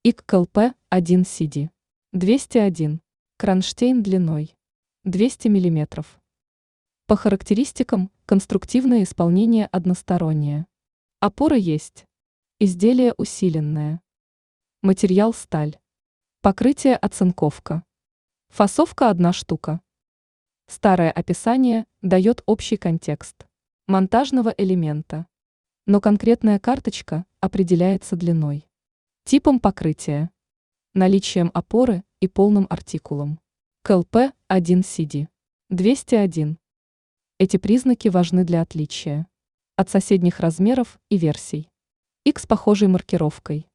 ИК КЛП-1CD 201. Кронштейн длиной 200 мм. По характеристикам конструктивное исполнение одностороннее. Опора есть. Изделие усиленное. Материал сталь. Покрытие оцинковка. Фасовка 1 штука. Старое описание дает общий контекст монтажного элемента, но конкретная карточка определяется длиной, типом покрытия, наличием опоры и полным артикулом. КЛП-1CD 201. Эти признаки важны для отличия от соседних размеров и версий. Ик с похожей маркировкой.